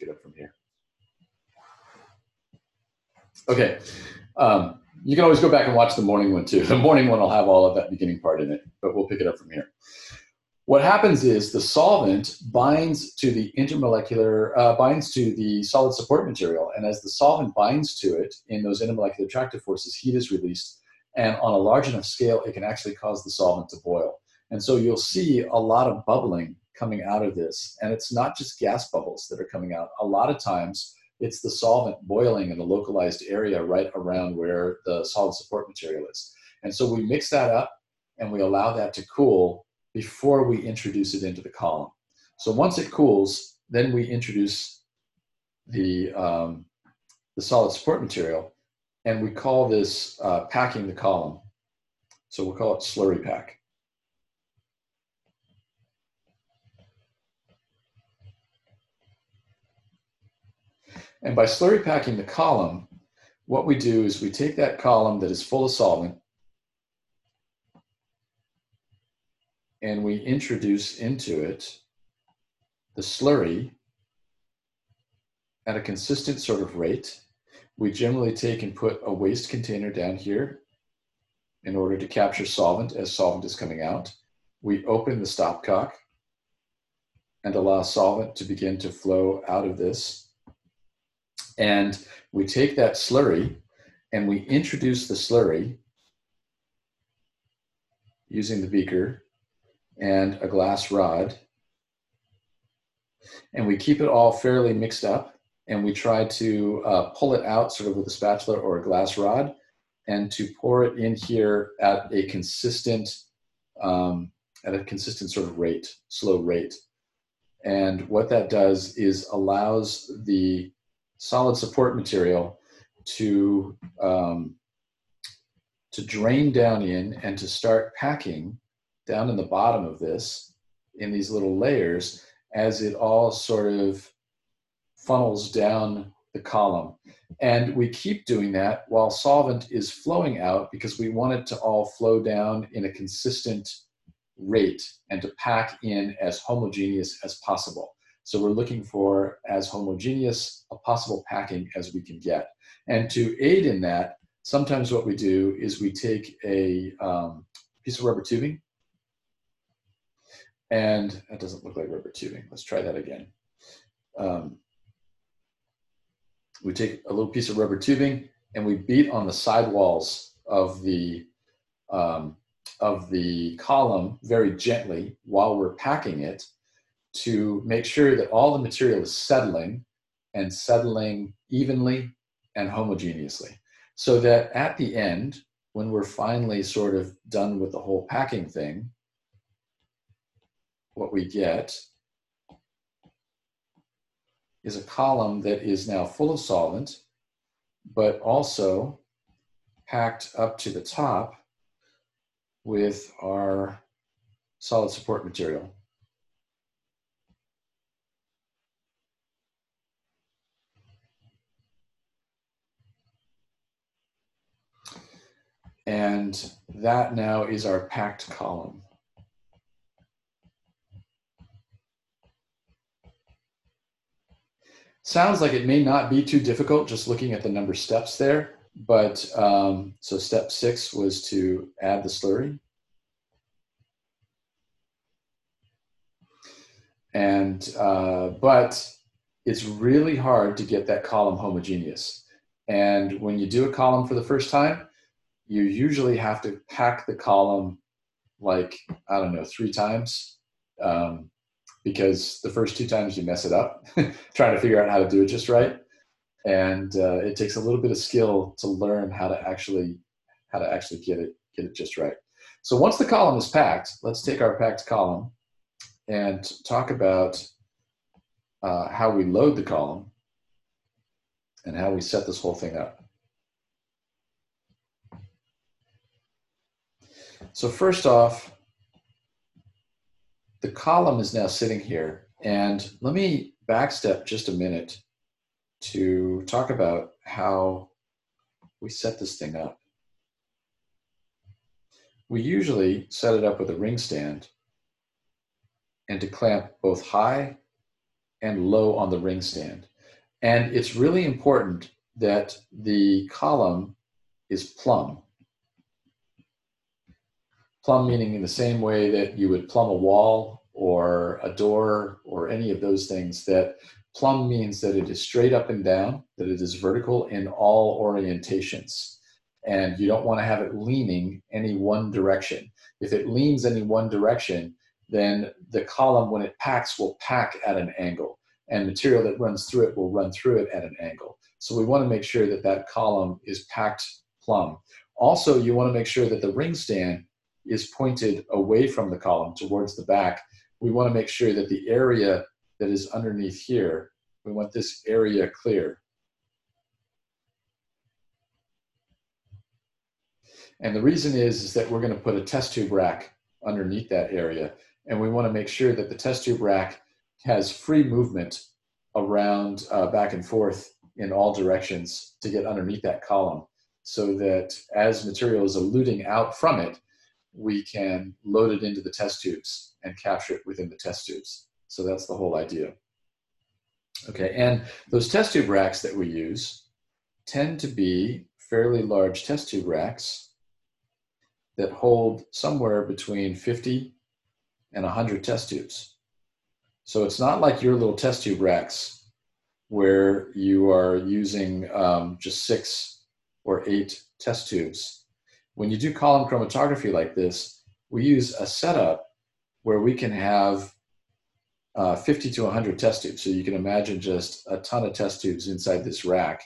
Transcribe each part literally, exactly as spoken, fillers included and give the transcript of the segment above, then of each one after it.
pick it up from here. Okay, um, you can always go back and watch the morning one too. The morning one will have all of that beginning part in it, but we'll pick it up from here. What happens is the solvent binds to the intermolecular, uh, binds to the solid support material, and as the solvent binds to it in those intermolecular attractive forces, heat is released, and on a large enough scale, it can actually cause the solvent to boil. And so you'll see a lot of bubbling coming out of this, and it's not just gas bubbles that are coming out. A lot of times, it's the solvent boiling in the localized area right around where the solid support material is. And so we mix that up, and we allow that to cool before we introduce it into the column. So once it cools, then we introduce the, um, the solid support material, and we call this uh, packing the column. So we'll call it slurry pack. And by slurry packing the column, what we do is we take that column that is full of solvent and we introduce into it the slurry at a consistent sort of rate. We generally take and put a waste container down here in order to capture solvent as solvent is coming out. We open the stopcock and allow solvent to begin to flow out of this. And we take that slurry and we introduce the slurry using the beaker and a glass rod. And we keep it all fairly mixed up, and we try to uh, pull it out sort of with a spatula or a glass rod and to pour it in here at a consistent, um, at a consistent sort of rate, slow rate. And what that does is allows the solid support material to, um, to drain down in and to start packing down in the bottom of this in these little layers as it all sort of funnels down the column. And we keep doing that while solvent is flowing out because we want it to all flow down in a consistent rate and to pack in as homogeneous as possible. So we're looking for as homogeneous a possible packing as we can get. And to aid in that, sometimes what we do is we take a um, piece of rubber tubing, and that doesn't look like rubber tubing. Let's try that again. Um, we take a little piece of rubber tubing and we beat on the side walls of the, um, of the column very gently while we're packing it to make sure that all the material is settling and settling evenly and homogeneously. So that at the end, when we're finally sort of done with the whole packing thing, what we get is a column that is now full of solvent, but also packed up to the top with our solid support material. And that now is our packed column. Sounds like it may not be too difficult just looking at the number of steps there, but um, so step six was to add the slurry. And, uh, but it's really hard to get that column homogeneous. And when you do a column for the first time, you usually have to pack the column like, I don't know, three times. Um, because the first two times you mess it up, trying to figure out how to do it just right. And uh, it takes a little bit of skill to learn how to actually, how to actually get it, get it just right. So once the column is packed, let's take our packed column and talk about uh, how we load the column and how we set this whole thing up. So first off, the column is now sitting here, and let me backstep just a minute to talk about how we set this thing up. We usually set it up with a ring stand and to clamp both high and low on the ring stand. And it's really important that the column is plumb. Plumb meaning in the same way that you would plumb a wall or a door or any of those things, that plumb means that it is straight up and down, that it is vertical in all orientations. And you don't want to have it leaning any one direction. If it leans any one direction, then the column, when it packs, will pack at an angle, and material that runs through it will run through it at an angle. So we want to make sure that that column is packed plumb. Also, you want to make sure that the ring stand is pointed away from the column towards the back. We want to make sure that the area that is underneath here, we want this area clear. And the reason is, is that we're going to put a test tube rack underneath that area. And we want to make sure that the test tube rack has free movement around uh, back and forth in all directions to get underneath that column, so that as material is eluting out from it, we can load it into the test tubes and capture it within the test tubes. So that's the whole idea. Okay, and those test tube racks that we use tend to be fairly large test tube racks that hold somewhere between fifty and one hundred test tubes. So it's not like your little test tube racks where you are using um, just six or eight test tubes. When you do column chromatography like this, we use a setup where we can have uh, fifty to one hundred test tubes. So you can imagine just a ton of test tubes inside this rack.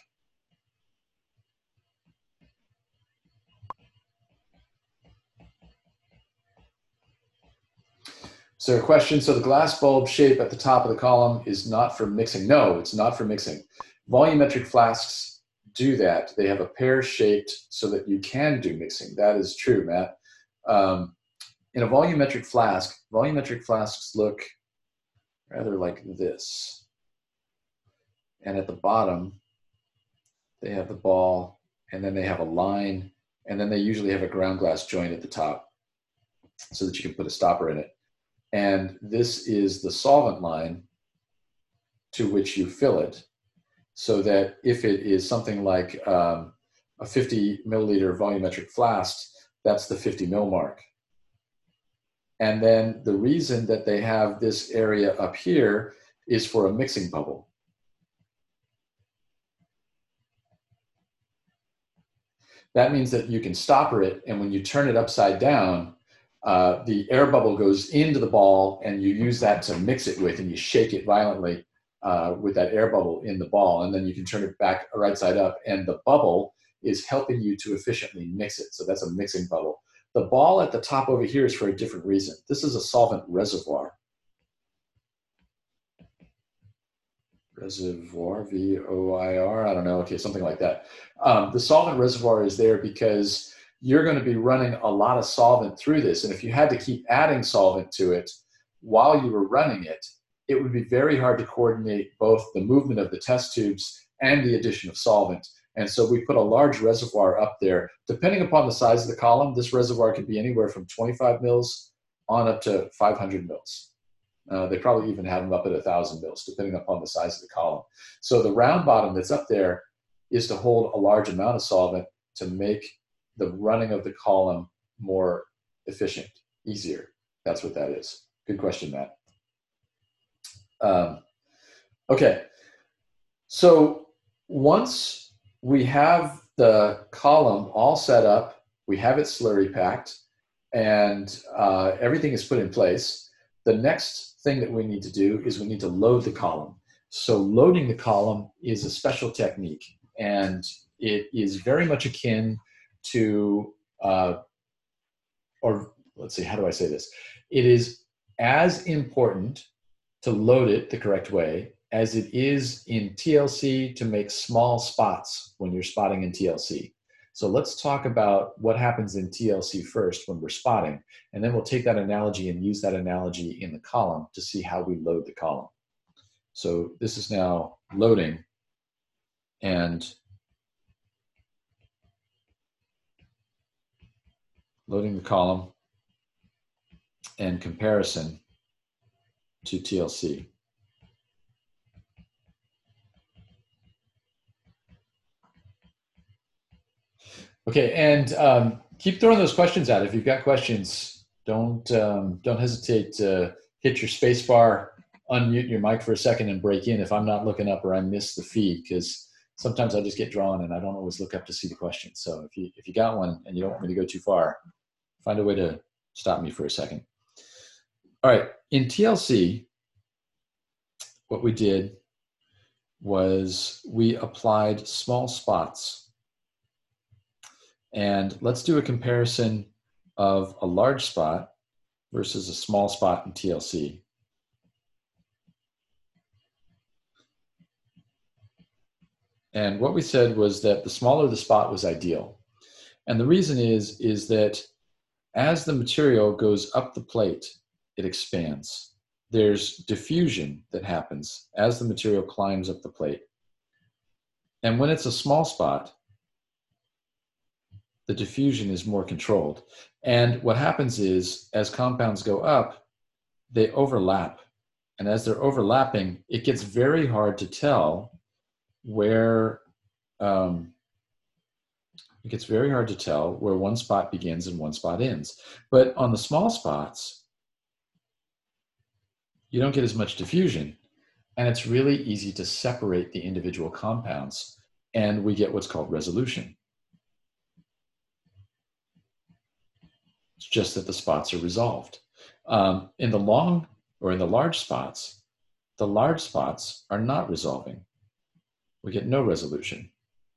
So a question, so the glass bulb shape at the top of the column is not for mixing. No, it's not for mixing. Volumetric flasks do that. They have a pear shaped so that you can do mixing. That is true, Matt. Um, in a volumetric flask, volumetric flasks look rather like this. And at the bottom, they have the ball, and then they have a line, and then they usually have a ground glass joint at the top so that you can put a stopper in it. And this is the solvent line to which you fill it, so that if it is something like um, a fifty milliliter volumetric flask, that's the fifty mil mark. And then the reason that they have this area up here is for a mixing bubble. That means that you can stopper it, and when you turn it upside down, Uh, the air bubble goes into the ball, and you use that to mix it with, and you shake it violently uh, with that air bubble in the ball, and then you can turn it back right side up, and the bubble is helping you to efficiently mix it. So that's a mixing bubble. The ball at the top over here is for a different reason. This is a solvent reservoir. Reservoir, V O I R, I don't know, okay, something like that. Um, the solvent reservoir is there because you're going to be running a lot of solvent through this. And if you had to keep adding solvent to it while you were running it, it would be very hard to coordinate both the movement of the test tubes and the addition of solvent. And so we put a large reservoir up there. Depending upon the size of the column, this reservoir could be anywhere from twenty-five mils on up to five hundred mils. Uh, they probably even have them up at one thousand mils, depending upon the size of the column. So the round bottom that's up there is to hold a large amount of solvent to make the running of the column more efficient, easier. That's what that is. Good question, Matt. Um, okay, so once we have the column all set up, we have it slurry packed, and uh, everything is put in place, the next thing that we need to do is we need to load the column. So loading the column is a special technique, and it is very much akin to, uh, or let's see, how do I say this? It is as important to load it the correct way as it is in T L C to make small spots when you're spotting in T L C. So let's talk about what happens in T L C first when we're spotting, and then we'll take that analogy and use that analogy in the column to see how we load the column. So this is now loading, and loading the column and comparison to T L C. Okay, and um, keep throwing those questions out. If you've got questions, don't um, don't hesitate to hit your space bar, unmute your mic for a second, and break in if I'm not looking up or I miss the feed, because sometimes I just get drawn and I don't always look up to see the question. So if you if you got one and you don't want me to go too far, find a way to stop me for a second. All right, in T L C, what we did was we applied small spots. And let's do a comparison of a large spot versus a small spot in T L C. And what we said was that the smaller the spot was ideal. And the reason is, is that as the material goes up the plate, it expands. There's diffusion that happens as the material climbs up the plate. And when it's a small spot, the diffusion is more controlled. And what happens is, as compounds go up, they overlap. And as they're overlapping, it gets very hard to tell where, um, it gets very hard to tell where one spot begins and one spot ends. But on the small spots, you don't get as much diffusion. And it's really easy to separate the individual compounds. And we get what's called resolution. It's just that the spots are resolved. Um, in the long or in the large spots, the large spots are not resolving. We get no resolution.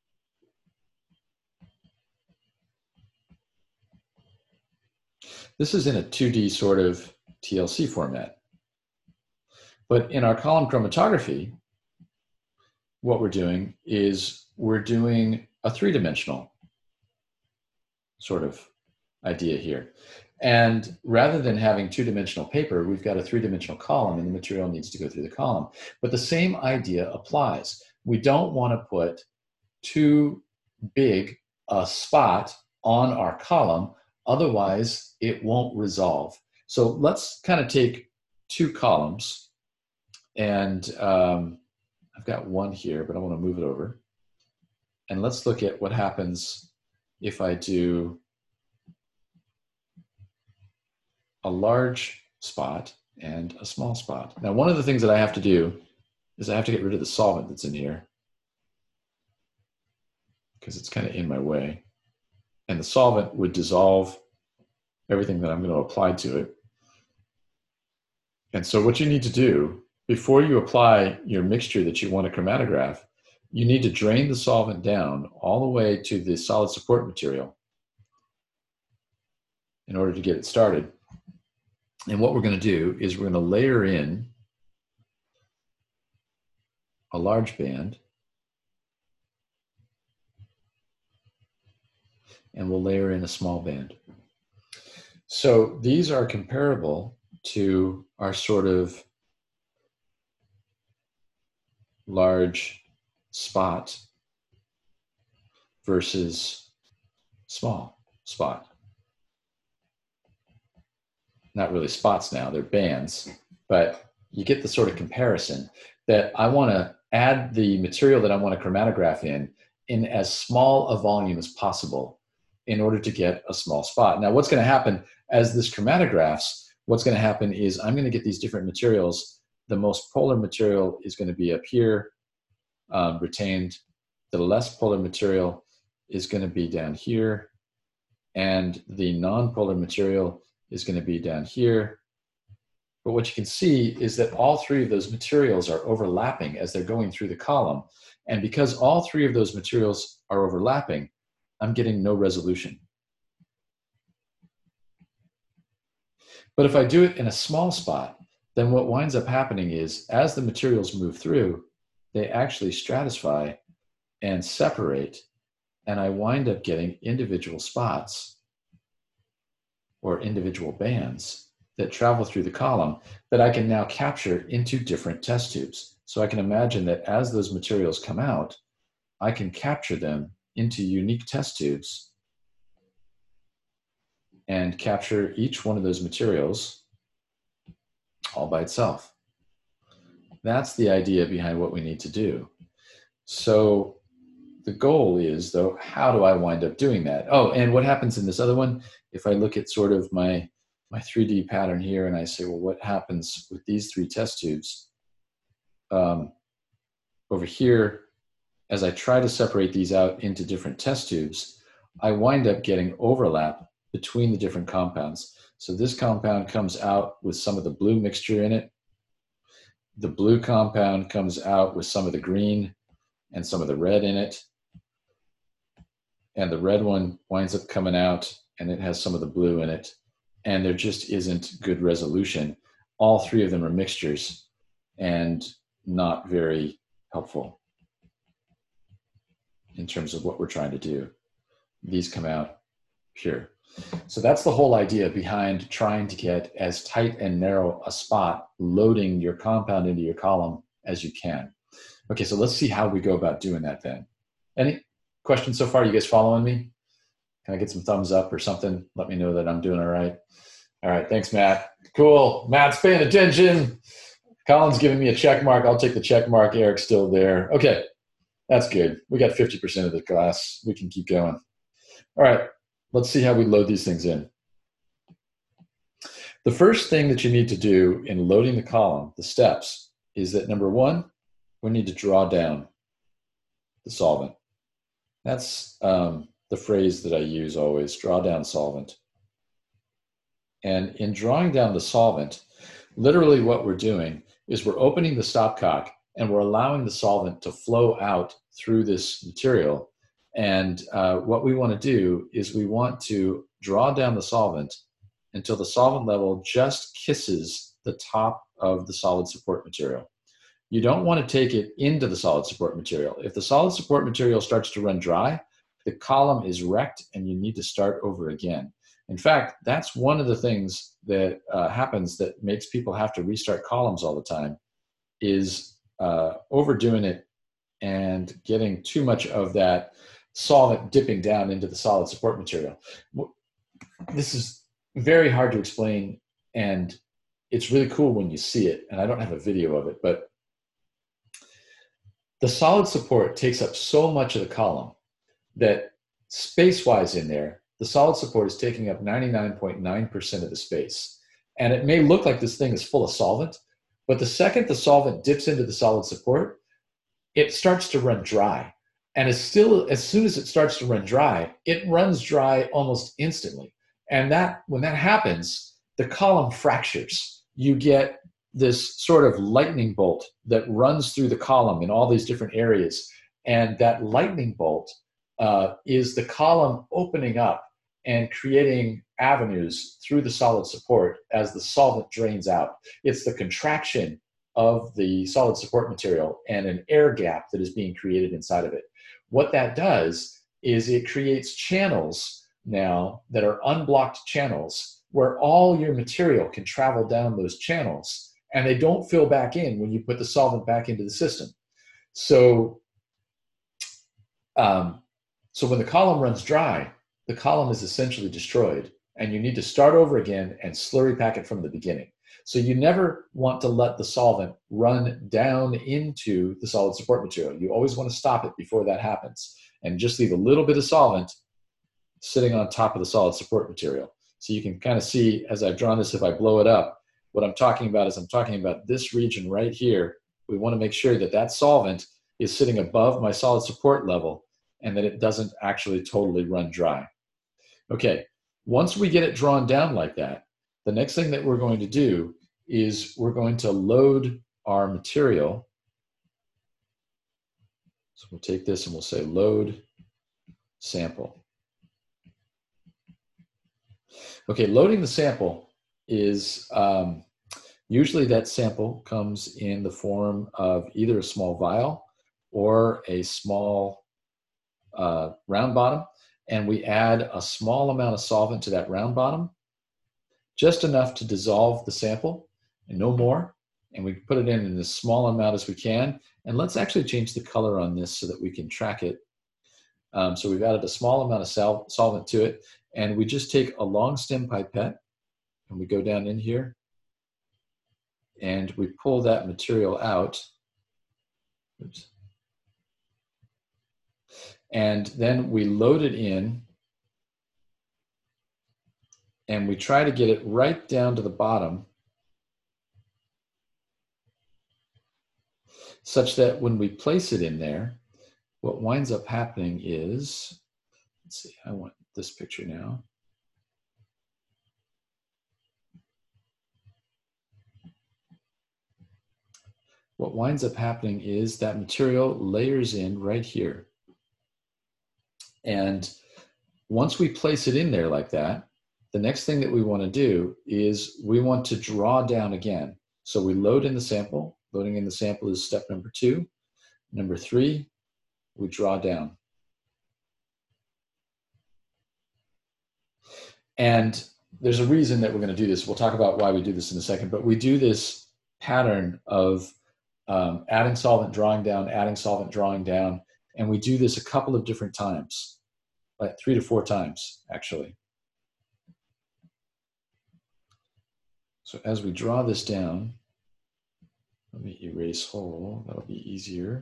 This is in a two D sort of T L C format. But in our column chromatography, what we're doing is we're doing a three-dimensional sort of idea here. And rather than having two-dimensional paper, we've got a three-dimensional column and the material needs to go through the column. But the same idea applies. We don't want to put too big a spot on our column, otherwise it won't resolve. So let's kind of take two columns, and um, I've got one here, but I want to move it over. And let's look at what happens if I do a large spot and a small spot. Now, one of the things that I have to do is I have to get rid of the solvent that's in here because it's kind of in my way. And the solvent would dissolve everything that I'm going to apply to it. And so what you need to do before you apply your mixture that you want to chromatograph, you need to drain the solvent down all the way to the solid support material in order to get it started. And what we're going to do is we're going to layer in a large band, and we'll layer in a small band. So these are comparable to our sort of large spot versus small spot. Not really spots now, they're bands, but you get the sort of comparison that I want to add the material that I want to chromatograph in in as small a volume as possible in order to get a small spot. Now, what's going to happen as this chromatographs, what's going to happen is I'm going to get these different materials. The most polar material is going to be up here, um, retained. The less polar material is going to be down here, and the non-polar material is going to be down here. But what you can see is that all three of those materials are overlapping as they're going through the column. And because all three of those materials are overlapping, I'm getting no resolution. But if I do it in a small spot, then what winds up happening is as the materials move through, they actually stratify and separate, and I wind up getting individual spots or individual bands that travel through the column that I can now capture into different test tubes. So I can imagine that as those materials come out, I can capture them into unique test tubes and capture each one of those materials all by itself. That's the idea behind what we need to do. So the goal is, though, how do I wind up doing that? Oh, and what happens in this other one, if I look at sort of my, my three D pattern here and I say, well, what happens with these three test tubes? Um, over here, as I try to separate these out into different test tubes, I wind up getting overlap between the different compounds. So this compound comes out with some of the blue mixture in it. The blue compound comes out with some of the green and some of the red in it. And the red one winds up coming out and it has some of the blue in it. And there just isn't good resolution. All three of them are mixtures and not very helpful in terms of what we're trying to do. These come out pure. So that's the whole idea behind trying to get as tight and narrow a spot loading your compound into your column as you can. Okay, so let's see how we go about doing that then. Any questions so far? You guys following me? Can I get some thumbs up or something? Let me know that I'm doing all right. All right, thanks, Matt. Cool, Matt's paying attention. Colin's giving me a check mark. I'll take the check mark. Eric's still there. Okay, that's good. We got fifty percent of the class. We can keep going. All right, let's see how we load these things in. The first thing that you need to do in loading the column, the steps, is that number one, we need to draw down the solvent. That's um, the phrase that I use always, draw down solvent. And in drawing down the solvent, literally what we're doing is we're opening the stopcock and we're allowing the solvent to flow out through this material. And uh, what we want to do is we want to draw down the solvent until the solvent level just kisses the top of the solid support material. You don't want to take it into the solid support material. If the solid support material starts to run dry, the column is wrecked and you need to start over again. In fact, that's one of the things that uh, happens that makes people have to restart columns all the time, is uh, overdoing it and getting too much of that solvent dipping down into the solid support material. This is very hard to explain, and it's really cool when you see it, and I don't have a video of it, but the solid support takes up so much of the column that space-wise in there, the solid support is taking up ninety-nine point nine percent of the space. And it may look like this thing is full of solvent, but the second the solvent dips into the solid support, it starts to run dry. And as, still, as soon as it starts to run dry, it runs dry almost instantly. And that when that happens, the column fractures. You get this sort of lightning bolt that runs through the column in all these different areas. And that lightning bolt uh, is the column opening up and creating avenues through the solid support as the solvent drains out. It's the contraction of the solid support material and an air gap that is being created inside of it. What that does is it creates channels now that are unblocked channels where all your material can travel down those channels, and they don't fill back in when you put the solvent back into the system. So, um, so when the column runs dry, the column is essentially destroyed, and you need to start over again and slurry pack it from the beginning. So you never want to let the solvent run down into the solid support material. You always want to stop it before that happens and just leave a little bit of solvent sitting on top of the solid support material. So you can kind of see, as I've drawn this, if I blow it up, what I'm talking about is I'm talking about this region right here. We want to make sure that that solvent is sitting above my solid support level and that it doesn't actually totally run dry. Okay, once we get it drawn down like that, the next thing that we're going to do is we're going to load our material. So we'll take this and we'll say load sample. Okay, loading the sample is um, usually that sample comes in the form of either a small vial or a small uh, round bottom, and we add a small amount of solvent to that round bottom, just enough to dissolve the sample and no more, and we put it in in as small amount as we can. And let's actually change the color on this so that we can track it. Um, so we've added a small amount of sol solvent to it, and we just take a long stem pipette and we go down in here and we pull that material out. Oops. And then we load it in, and we try to get it right down to the bottom, such that when we place it in there, what winds up happening is, let's see, I want this picture now. What winds up happening is that material layers in right here. And once we place it in there like that, the next thing that we want to do is we want to draw down again. So we load in the sample. Loading in the sample is step number two. Number three, we draw down. And there's a reason that we're going to do this. We'll talk about why we do this in a second, but we do this pattern of um, adding solvent, drawing down, adding solvent, drawing down, and we do this a couple of different times, like three to four times, actually. So as we draw this down, let me erase whole, that'll be easier.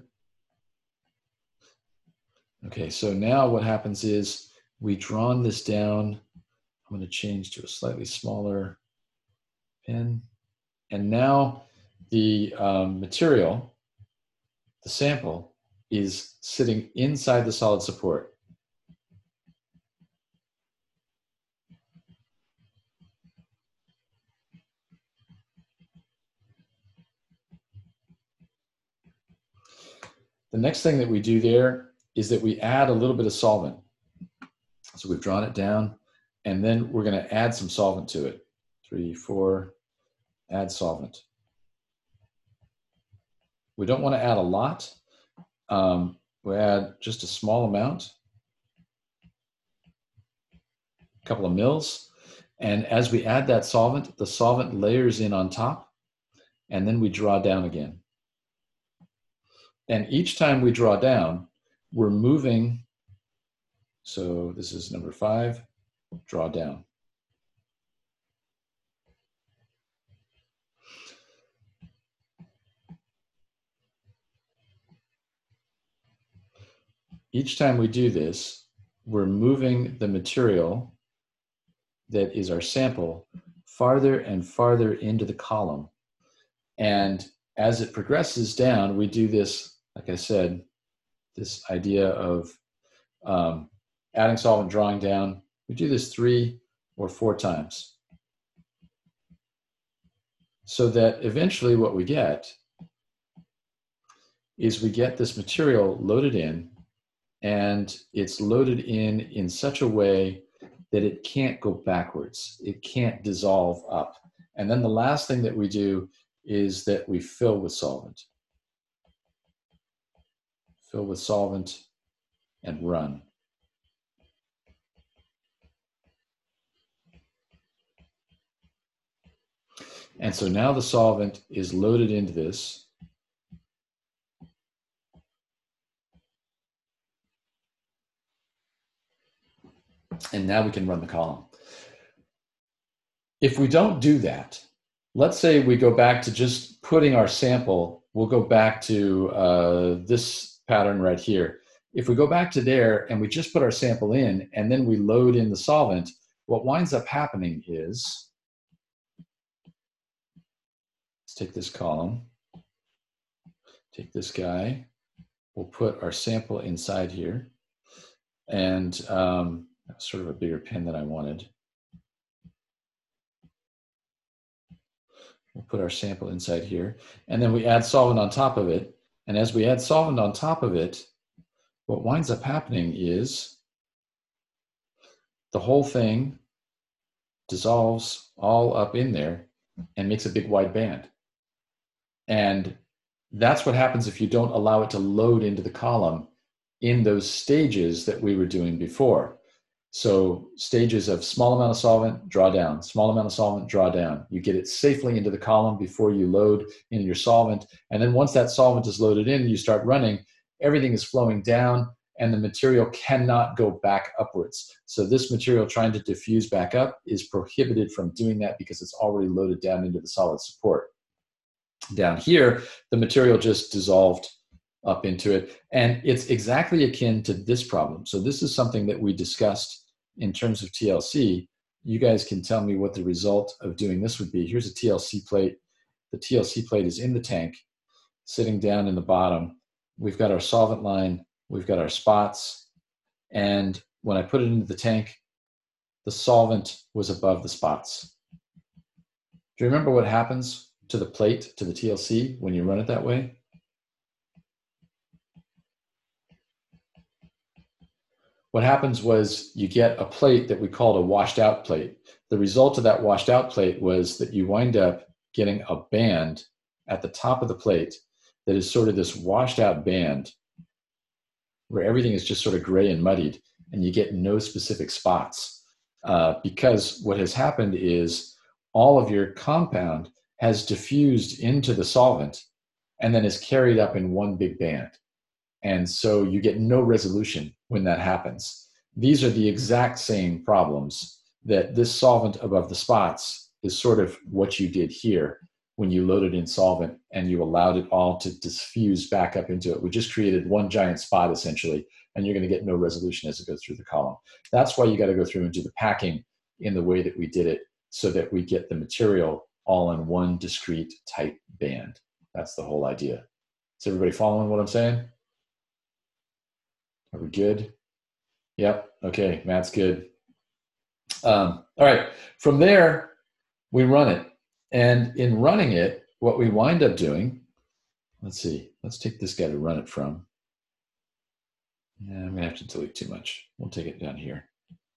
Okay, so now what happens is we drawn this down. I'm going to change to a slightly smaller pen. And now the um, material, the sample, is sitting inside the solid support. The next thing that we do there is that we add a little bit of solvent. So we've drawn it down, and then we're going to add some solvent to it. Three, four, add solvent. We don't want to add a lot. Um, we add just a small amount, a couple of mils. And as we add that solvent, the solvent layers in on top, and then we draw down again. And each time we draw down, we're moving. So this is number five, draw down. Each time we do this, we're moving the material that is our sample farther and farther into the column. And as it progresses down, we do this, like I said, this idea of um, adding solvent, drawing down. We do this three or four times, so that eventually what we get is we get this material loaded in, and it's loaded in in such a way that it can't go backwards. It can't dissolve up. And then the last thing that we do is that we fill with solvent. Fill with solvent and run. And so now the solvent is loaded into this. And now we can run the column. If we don't do that, let's say we go back to just putting our sample, we'll go back to uh, this pattern right here. If we go back to there and we just put our sample in and then we load in the solvent, what winds up happening is, let's take this column, take this guy, we'll put our sample inside here, and um, sort of a bigger pen than I wanted. We'll put our sample inside here, and then we add solvent on top of it. And as we add solvent on top of it, what winds up happening is the whole thing dissolves all up in there and makes a big wide band. And that's what happens if you don't allow it to load into the column in those stages that we were doing before. So stages of small amount of solvent, draw down, small amount of solvent, draw down. You get it safely into the column before you load in your solvent. And then once that solvent is loaded in, you start running, everything is flowing down and the material cannot go back upwards. So this material trying to diffuse back up is prohibited from doing that because it's already loaded down into the solid support. Down here, the material just dissolved up into it. And it's exactly akin to this problem. So this is something that we discussed in terms of T L C. You guys can tell me what the result of doing this would be. Here's a T L C plate. The T L C plate is in the tank, sitting down in the bottom. We've got our solvent line, we've got our spots, and when I put it into the tank, the solvent was above the spots. Do you remember what happens to the plate, to the T L C, when you run it that way? What happens was you get a plate that we called a washed out plate. The result of that washed out plate was that you wind up getting a band at the top of the plate that is sort of this washed out band where everything is just sort of gray and muddied, and you get no specific spots. Uh, because what has happened is all of your compound has diffused into the solvent and then is carried up in one big band. And so you get no resolution when that happens. These are the exact same problems that this solvent above the spots is sort of what you did here when you loaded in solvent and you allowed it all to diffuse back up into it. We just created one giant spot essentially, and you're going to get no resolution as it goes through the column. That's why you got to go through and do the packing in the way that we did it, so that we get the material all in one discrete tight band. That's the whole idea. Is everybody following what I'm saying? Are we good? Yep. Okay. Matt's good. Um, all right. From there, we run it. And in running it, what we wind up doing, let's see, let's take this guy to run it from. Yeah, I'm going to have to delete too much. We'll take it down here.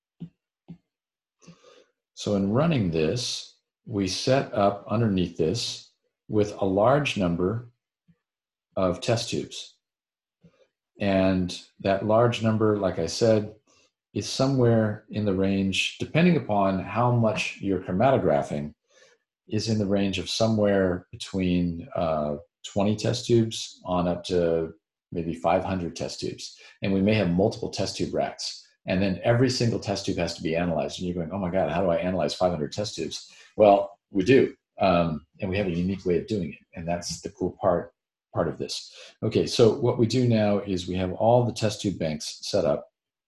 So in running this, we set up underneath this with a large number of test tubes. And that large number, like I said, is somewhere in the range, depending upon how much you're chromatographing, is in the range of somewhere between uh, twenty test tubes on up to maybe five hundred test tubes. And we may have multiple test tube racks. And then every single test tube has to be analyzed. And you're going, oh my God, how do I analyze five hundred test tubes? Well, we do. Um, and we have a unique way of doing it. And that's the cool part, part of this. Okay, so what we do now is we have all the test tube banks set up.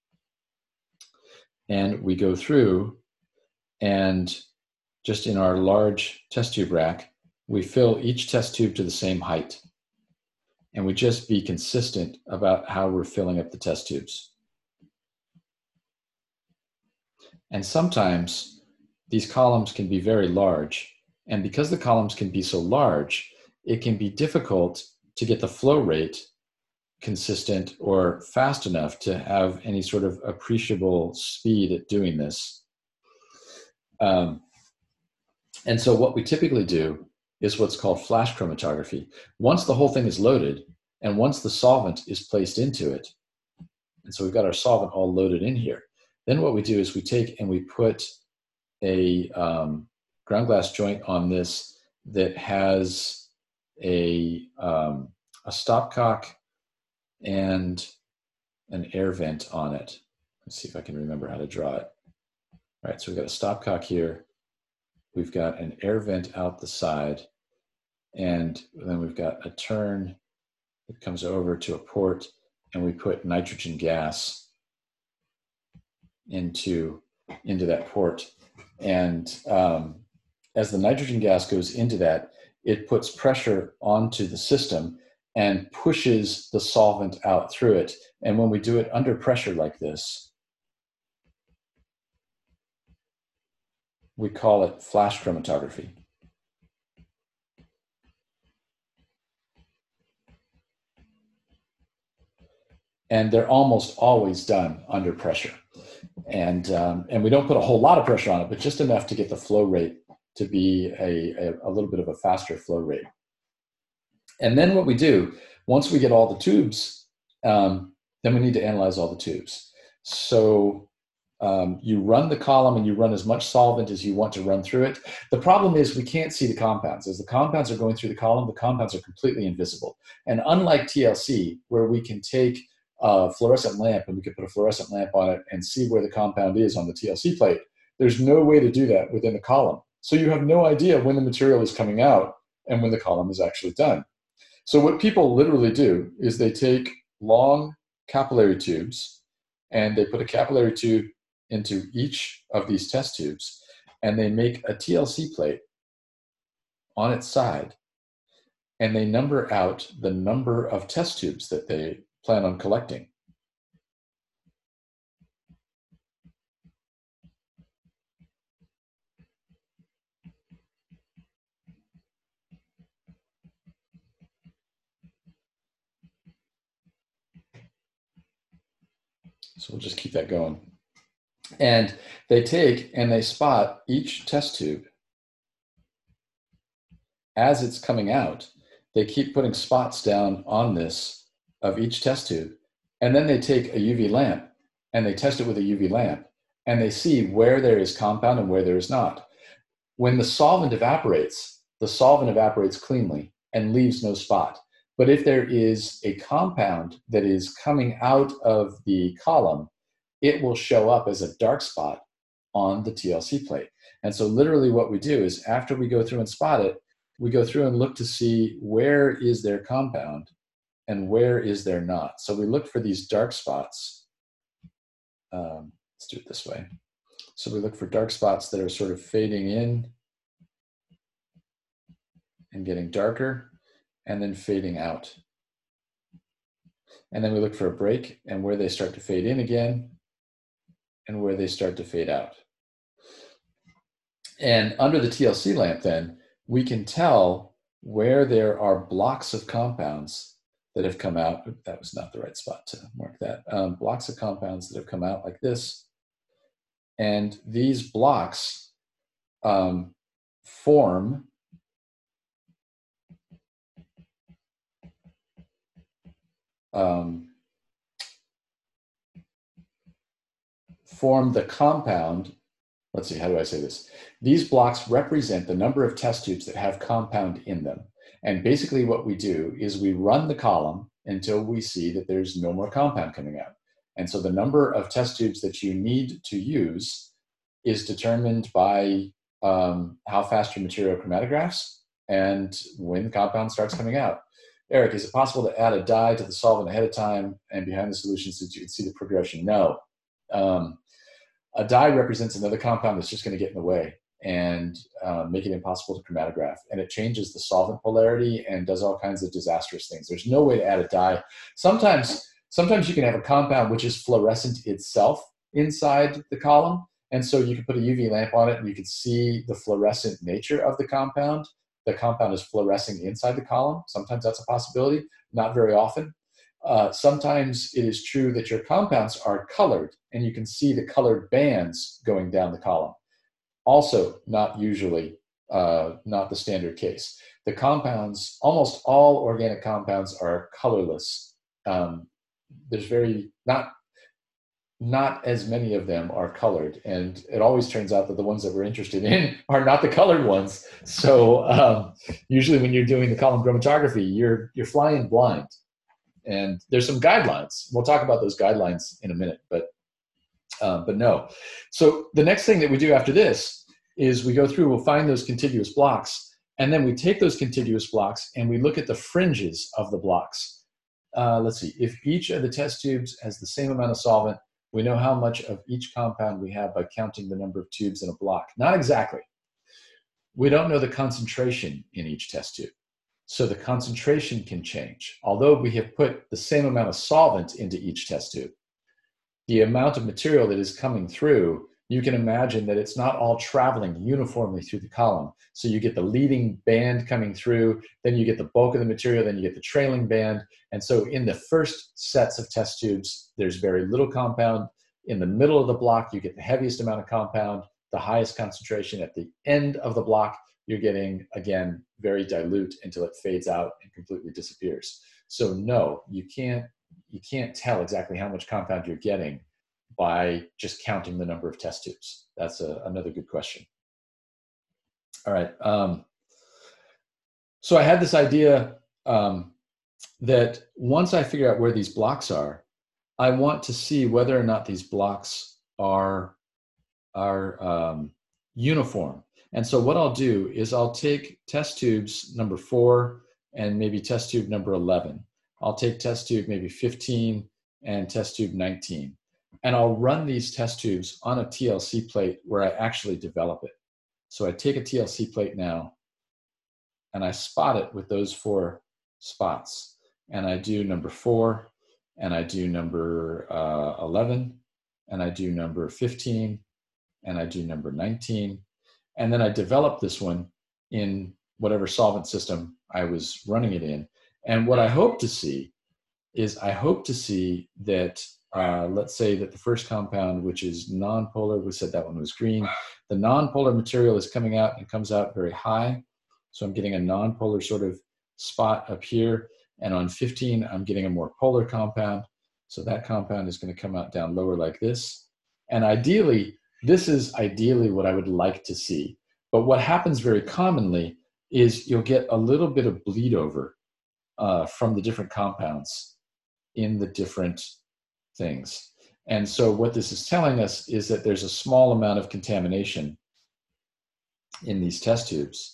And we go through and just in our large test tube rack, we fill each test tube to the same height. And we just be consistent about how we're filling up the test tubes. And sometimes these columns can be very large. And because the columns can be so large, it can be difficult to get the flow rate consistent or fast enough to have any sort of appreciable speed at doing this. Um, and so what we typically do is what's called flash chromatography. Once the whole thing is loaded, and once the solvent is placed into it, and so we've got our solvent all loaded in here, then what we do is we take and we put a um, ground glass joint on this that has a, um, a stopcock and an air vent on it. Let's see if I can remember how to draw it. All right, so we've got a stopcock here. We've got an air vent out the side, and then we've got a turn that comes over to a port, and we put nitrogen gas into, into that port. And um, as the nitrogen gas goes into that, it puts pressure onto the system and pushes the solvent out through it. And when we do it under pressure like this, we call it flash chromatography. And they're almost always done under pressure. And, um, and we don't put a whole lot of pressure on it, but just enough to get the flow rate to be a, a, a little bit of a faster flow rate. And then what we do, once we get all the tubes, um, then we need to analyze all the tubes. So um, you run the column and you run as much solvent as you want to run through it. The problem is we can't see the compounds. As the compounds are going through the column, the compounds are completely invisible. And unlike T L C, where we can take a fluorescent lamp and we can put a fluorescent lamp on it and see where the compound is on the T L C plate, there's no way to do that within the column. So you have no idea when the material is coming out and when the column is actually done. So what people literally do is they take long capillary tubes and they put a capillary tube into each of these test tubes, and they make a T L C plate on its side, and they number out the number of test tubes that they plan on collecting. So we'll just keep that going. And they take and they spot each test tube as it's coming out. They keep putting spots down on this of each test tube. And then they take a U V lamp and they test it with a U V lamp, and they see where there is compound and where there is not. When the solvent evaporates, the solvent evaporates cleanly and leaves no spot. But if there is a compound that is coming out of the column, it will show up as a dark spot on the T L C plate. And so literally what we do is, after we go through and spot it, we go through and look to see where is there compound and where is there not. So we look for these dark spots. Um, let's do it this way. So we look for dark spots that are sort of fading in and getting darker, and then fading out. And then we look for a break and where they start to fade in again and where they start to fade out. And under the T L C lamp then, we can tell where there are blocks of compounds that have come out. That was not the right spot to mark that. Um, blocks of compounds that have come out like this. And these blocks um, form um, form the compound. Let's see, how do I say this? These blocks represent the number of test tubes that have compound in them. And basically what we do is we run the column until we see that there's no more compound coming out. And so the number of test tubes that you need to use is determined by um, how fast your material chromatographs and when the compound starts coming out. Eric, is it possible to add a dye to the solvent ahead of time and behind the solution so that you can see the progression? No. Um, a dye represents another compound that's just going to get in the way and uh, make it impossible to chromatograph. And it changes the solvent polarity and does all kinds of disastrous things. There's no way to add a dye. Sometimes, sometimes you can have a compound which is fluorescent itself inside the column. And so you can put a U V lamp on it and you can see the fluorescent nature of the compound. The compound is fluorescing inside the column. Sometimes that's a possibility, not very often. Uh, sometimes it is true that your compounds are colored and you can see the colored bands going down the column. Also, not usually, uh, not the standard case. The compounds, almost all organic compounds are colorless. Um, there's very, not, not as many of them are colored. And it always turns out that the ones that we're interested in are not the colored ones. So um, usually when you're doing the column chromatography, you're, you're flying blind. And there's some guidelines. We'll talk about those guidelines in a minute, but um, but no. So the next thing that we do after this is we go through, we'll find those contiguous blocks, and then we take those contiguous blocks and we look at the fringes of the blocks. Uh, let's see, if each of the test tubes has the same amount of solvent, we know how much of each compound we have by counting the number of tubes in a block. Not exactly. We don't know the concentration in each test tube. So the concentration can change. Although we have put the same amount of solvent into each test tube, the amount of material that is coming through, you can imagine that it's not all traveling uniformly through the column. So you get the leading band coming through, then you get the bulk of the material, then you get the trailing band. And so in the first sets of test tubes, there's very little compound. In the middle of the block, you get the heaviest amount of compound, the highest concentration. At the end of the block, you're getting, again, very dilute until it fades out and completely disappears. So no, you can't, you can't tell exactly how much compound you're getting by just counting the number of test tubes. That's a, another good question. All right. Um, so I had this idea um, that once I figure out where these blocks are, I want to see whether or not these blocks are, are um, uniform. And so what I'll do is I'll take test tubes number four and maybe test tube number eleven. I'll take test tube maybe fifteen and test tube nineteen. And I'll run these test tubes on a T L C plate where I actually develop it. So I take a T L C plate now and I spot it with those four spots. And I do number four, and I do number uh, eleven, and I do number fifteen, and I do number nineteen. And then I develop this one in whatever solvent system I was running it in. And what I hope to see is I hope to see that, uh, let's say that the first compound, which is nonpolar, we said that one was green. The nonpolar material is coming out and comes out very high. So I'm getting a nonpolar sort of spot up here. And on fifteen, I'm getting a more polar compound. So that compound is going to come out down lower like this. And ideally, this is ideally what I would like to see. But what happens very commonly is you'll get a little bit of bleed over uh, from the different compounds in the different things. And so what this is telling us is that there's a small amount of contamination in these test tubes.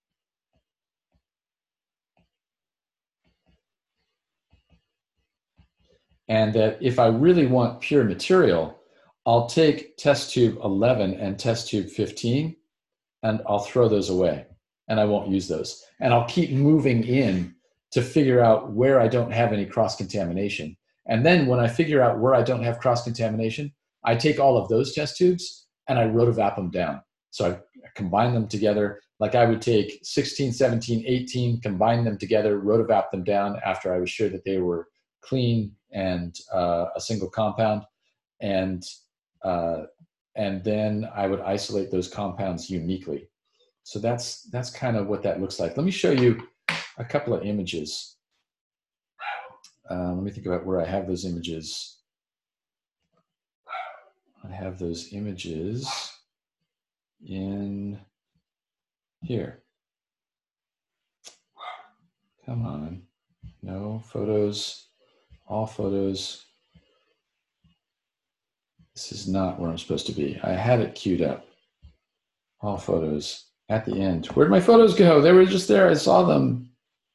And that if I really want pure material, I'll take test tube eleven and test tube fifteen, and I'll throw those away, and I won't use those. And I'll keep moving in to figure out where I don't have any cross-contamination. And then when I figure out where I don't have cross-contamination, I take all of those test tubes and I rotovap them down. So I combine them together, like I would take sixteen, seventeen, eighteen, combine them together, rotovap them down after I was sure that they were clean and uh, a single compound. And, uh, and then I would isolate those compounds uniquely. So that's, that's kind of what that looks like. Let me show you a couple of images. Uh, let me think about where I have those images. I have those images in here. Come on. No photos, all photos. This is not where I'm supposed to be. I had it queued up. All photos at the end. Where'd my photos go? They were just there. I saw them.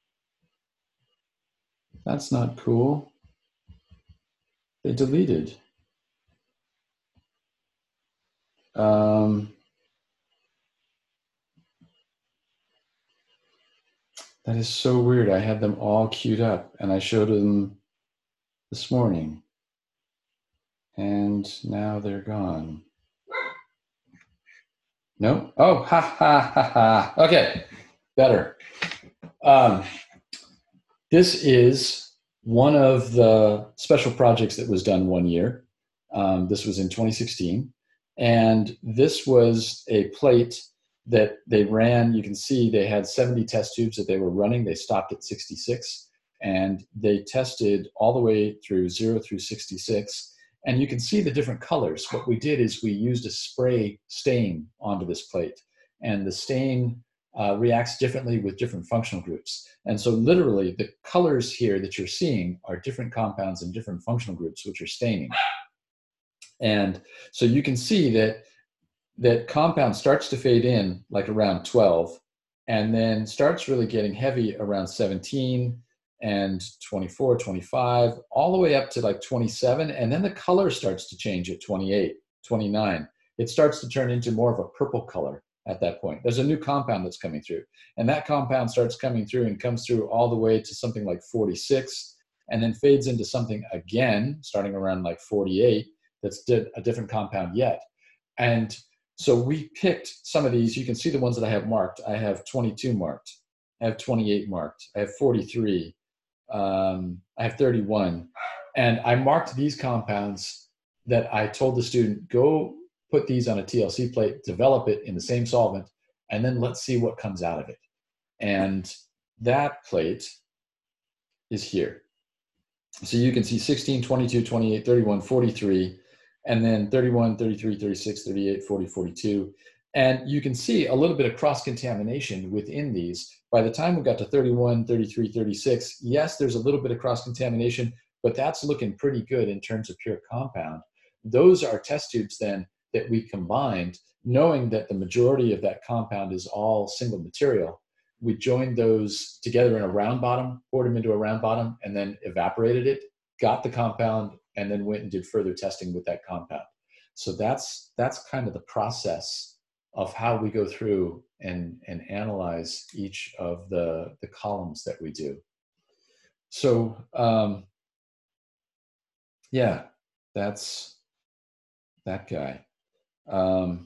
That's not cool. They deleted. Um, that is so weird. I had them all queued up and I showed them this morning. And now they're gone. No? Oh, ha, ha, ha, ha. Okay, better. Um, this is one of the special projects that was done one year. Um, this was in twenty sixteen. And this was a plate that they ran. You can see they had seventy test tubes that they were running. They stopped at sixty-six. And they tested all the way through zero through sixty-six. And you can see the different colors. What we did is we used a spray stain onto this plate. And the stain uh, reacts differently with different functional groups. And so literally the colors here that you're seeing are different compounds and different functional groups which are staining. And so you can see that that compound starts to fade in like around twelve, and then starts really getting heavy around seventeen, and twenty-four, twenty-five, all the way up to like twenty-seven. And then the color starts to change at twenty-eight, twenty-nine. It starts to turn into more of a purple color at that point. There's a new compound that's coming through. And that compound starts coming through and comes through all the way to something like forty-six, and then fades into something again, starting around like forty-eight, that's a different compound yet. And so we picked some of these. You can see the ones that I have marked. I have twenty-two marked. I have twenty-eight marked. I have forty-three. Um, I have thirty-one, and I marked these compounds that I told the student, go put these on a T L C plate, develop it in the same solvent, and then let's see what comes out of it. And that plate is here. So you can see sixteen, twenty-two, twenty-eight, thirty-one, forty-three, and then thirty-one, thirty-three, thirty-six, thirty-eight, forty, forty-two. And you can see a little bit of cross-contamination within these. By the time we got to thirty-one, thirty-three, thirty-six, yes, there's a little bit of cross-contamination, but that's looking pretty good in terms of pure compound. Those are test tubes then that we combined, knowing that the majority of that compound is all single material. we joined those together in a round bottom, poured them into a round bottom, and then evaporated it, got the compound, and then went and did further testing with that compound. So that's that's kind of the process of how we go through and, and analyze each of the, the columns that we do. So um, yeah, that's that guy. Um,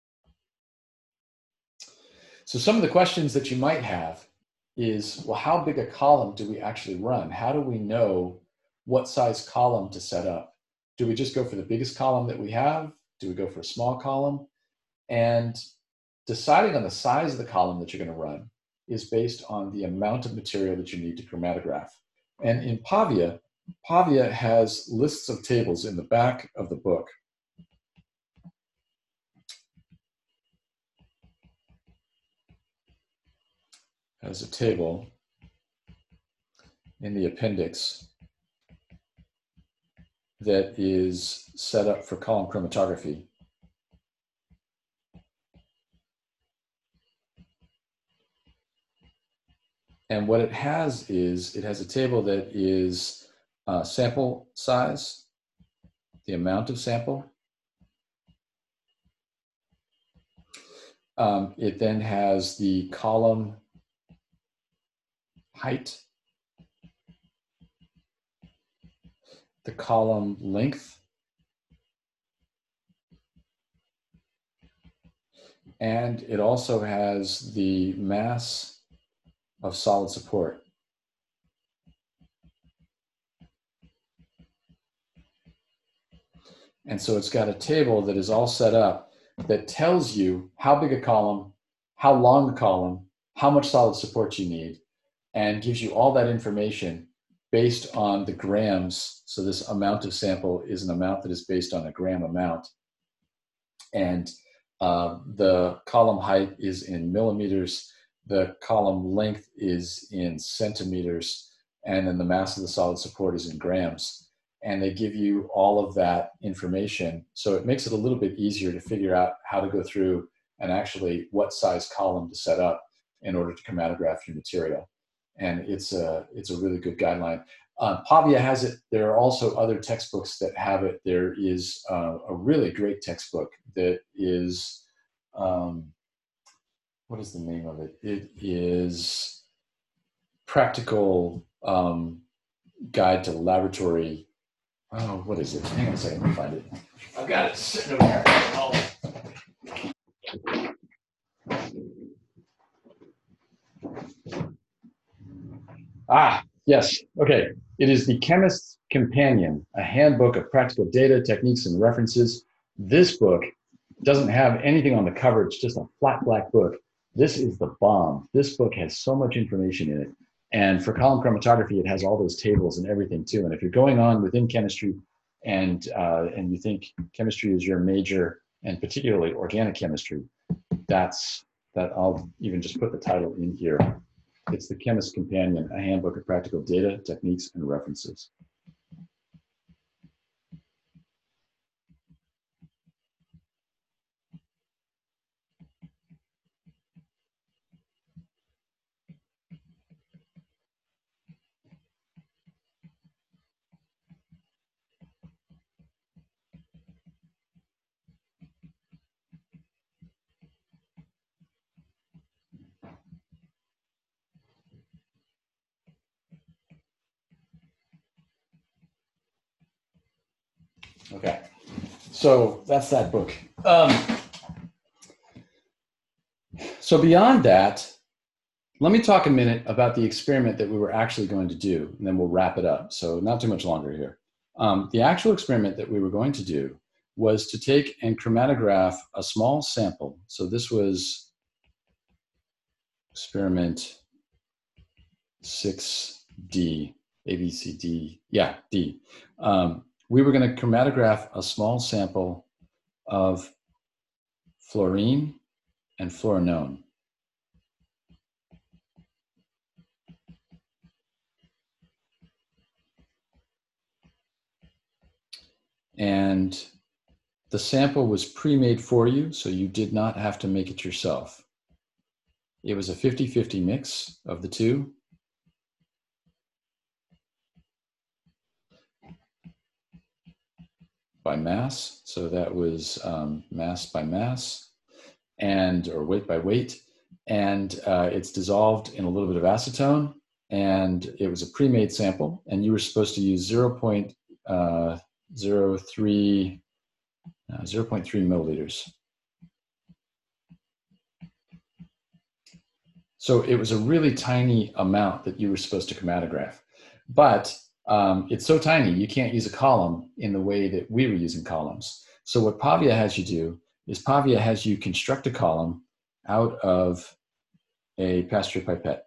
so some of the questions that you might have is, well, how big a column do we actually run? How do we know what size column to set up? Do we just go for the biggest column that we have? Do we go for a small column? And deciding on the size of the column that you're going to run is based on the amount of material that you need to chromatograph. And in Pavia, Pavia has lists of tables in the back of the book. Has a table in the appendix that is set up for column chromatography. And what it has is, it has a table that is uh, sample size, the amount of sample. Um, it then has the column height, the column length, and it also has the mass of solid support. And so it's got a table that is all set up that tells you how big a column, how long the column, how much solid support you need, and gives you all that information based on the grams. So this amount of sample is an amount that is based on a gram amount. And uh, the column height is in millimeters, the column length is in centimeters, and then the mass of the solid support is in grams. And they give you all of that information. So it makes it a little bit easier to figure out how to go through and actually what size column to set up in order to chromatograph your material. And it's a, it's a really good guideline. Uh, Pavia has it. There are also other textbooks that have it. There is uh, a really great textbook that is, um, what is the name of it? It is Practical um, Guide to Laboratory. Oh, what is it? Hang on a second, let me find it. I've got it sitting over here. Oh. Ah, yes. Okay. It is The Chemist's Companion, a handbook of practical data, techniques, and references. This book doesn't have anything on the cover. It's just a flat black book. This is the bomb. This book has so much information in it. And for column chromatography, it has all those tables and everything too. And if you're going on within chemistry and, uh, and you think chemistry is your major, and particularly organic chemistry, that's, that I'll even just put the title in here. It's The Chemist's Companion, a handbook of practical data, techniques, and references. Okay, so that's that book. Um, so beyond that, let me talk a minute about the experiment that we were actually going to do, and then we'll wrap it up. So not too much longer here. Um, the actual experiment that we were going to do was to take and chromatograph a small sample. So this was experiment six D, A, B, C, D, yeah, D. Um, we were going to chromatograph a small sample of fluorine and fluorinone. And the sample was pre-made for you, so you did not have to make it yourself. it was a fifty fifty mix of the two. By mass, so that was um, mass by mass, and or weight by weight, and uh, it's dissolved in a little bit of acetone, and it was a pre-made sample, and you were supposed to use zero point zero three uh, zero point three milliliters. So it was a really tiny amount that you were supposed to chromatograph, but um, it's so tiny you can't use a column in the way that we were using columns. So what Pavia has you do is Pavia has you construct a column out of a Pasteur pipette.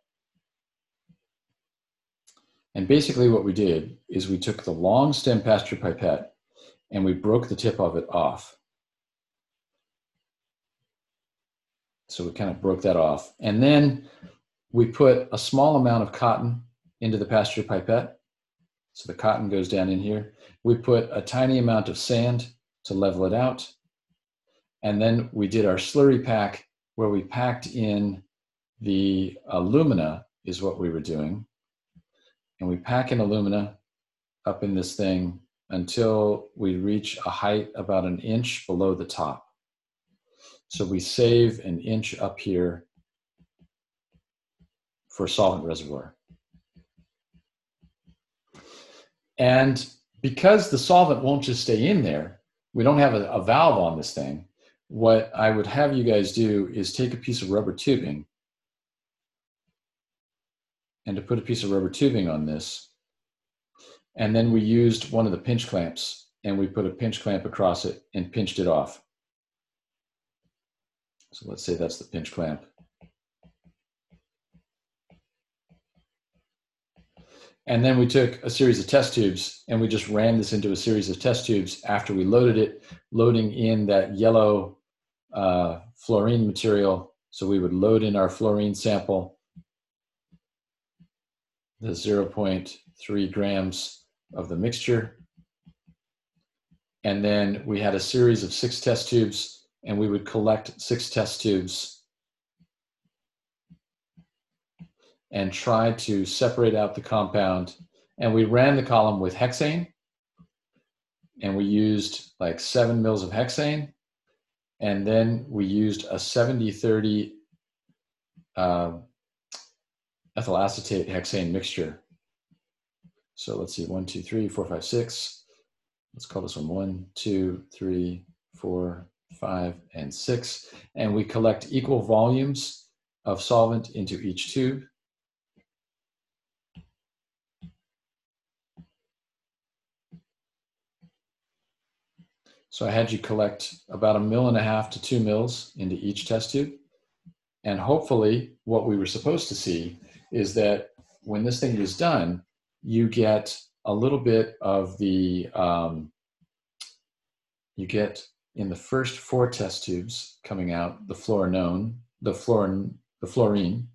And basically what we did is we took the long stem Pasteur pipette and we broke the tip of it off. So we kind of broke that off. And then we put a small amount of cotton into the Pasteur pipette. So the cotton goes down in here. We put a tiny amount of sand to level it out. And then we did our slurry pack where we packed in the alumina is what we were doing. And we pack in alumina up in this thing until we reach a height about an inch below the top. So we save an inch up here for solvent reservoir. And because the solvent won't just stay in there, we don't have a, a valve on this thing. What I would have you guys do is take a piece of rubber tubing, and to put a piece of rubber tubing on this, and then we used one of the pinch clamps, and we put a pinch clamp across it and pinched it off. So let's say that's the pinch clamp. And then we took a series of test tubes and we just ran this into a series of test tubes after we loaded it, loading in that yellow uh, fluorine material. So we would load in our fluorine sample, the zero point three grams of the mixture. And then we had a series of six test tubes, and we would collect six test tubes and try to separate out the compound. And we ran the column with hexane, and we used like seven mils of hexane. And then we used a seventy thirty uh, ethyl acetate hexane mixture. So let's see, one, two, three, four, five, six. Let's call this one one, two, three, four, five, and six. And we collect equal volumes of solvent into each tube. So I had you collect about a mil and a half to two mils into each test tube. And hopefully what we were supposed to see is that when this thing is done, you get a little bit of the, um, you get in the first four test tubes coming out, the fluorinone, the fluorin, the fluorine.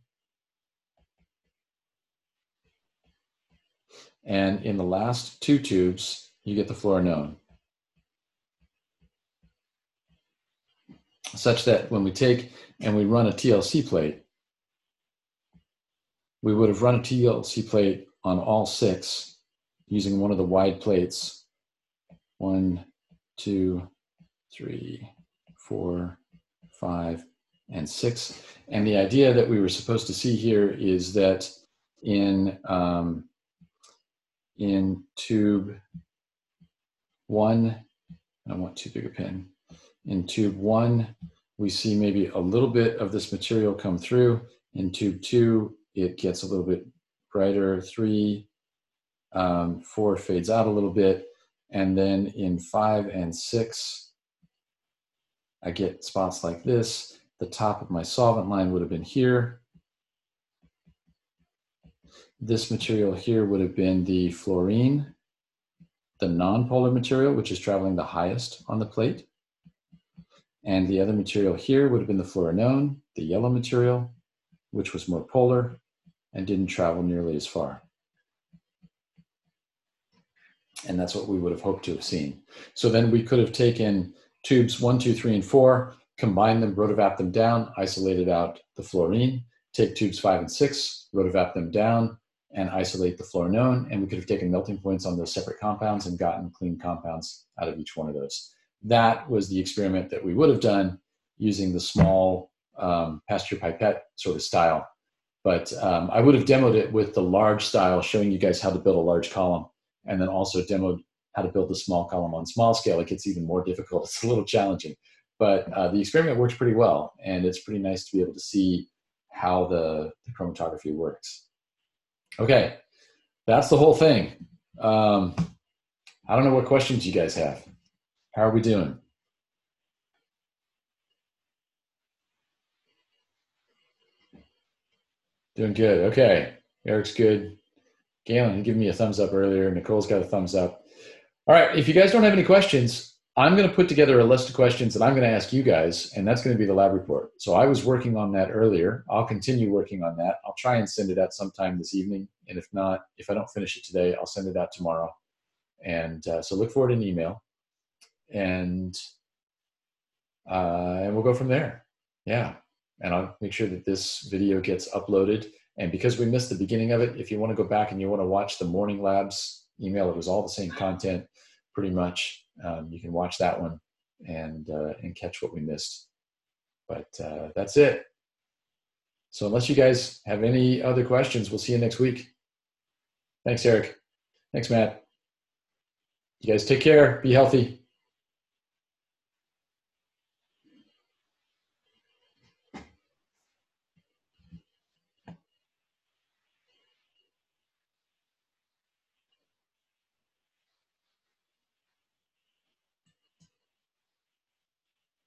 And in the last two tubes, you get the fluorinone. Such that when we take and we run a T L C plate, we would have run a T L C plate on all six using one of the wide plates. One, two, three, four, five, and six. And the idea that we were supposed to see here is that in, um, in tube one, I don't want too big a pen. In tube one, we see maybe a little bit of this material come through. In tube two, it gets a little bit brighter. Three, um, four fades out a little bit. And then in five and six, I get spots like this. The top of my solvent line would have been here. This material here would have been the fluorine, the non-polar material, which is traveling the highest on the plate. And the other material here would have been the fluorinone, the yellow material, which was more polar and didn't travel nearly as far. And that's what we would have hoped to have seen. So then we could have taken tubes one, two, three, and four, combined them, rotovap them down, isolated out the fluorine, take tubes five and six, rotovap them down, and isolate the fluorinone, and we could have taken melting points on those separate compounds and gotten clean compounds out of each one of those. That was the experiment that we would have done using the small um, pasture pipette sort of style. But um, I would have demoed it with the large style, showing you guys how to build a large column, and then also demoed how to build a small column on small scale. It gets even more difficult. It's a little challenging, but uh, the experiment works pretty well, and it's pretty nice to be able to see how the, the chromatography works. Okay, that's the whole thing. Um, I don't know what questions you guys have. How are we doing? Doing good. Okay, Eric's good. Galen, you gave me a thumbs up earlier. Nicole's got a thumbs up. All right, if you guys don't have any questions, I'm going to put together a list of questions that I'm going to ask you guys, and that's going to be the lab report. So I was working on that earlier. I'll continue working on that. I'll try and send it out sometime this evening, and if not, if I don't finish it today, I'll send it out tomorrow. And uh, so look for it in email, and uh, and we'll go from there. Yeah, and I'll make sure that this video gets uploaded. And because we missed the beginning of it, if you want to go back and you want to watch the morning labs email, it was all the same content pretty much. Um, you can watch that one and, uh, and catch what we missed. But uh, that's it. So unless you guys have any other questions, we'll see you next week. Thanks, Eric. Thanks, Matt. You guys take care. Be healthy.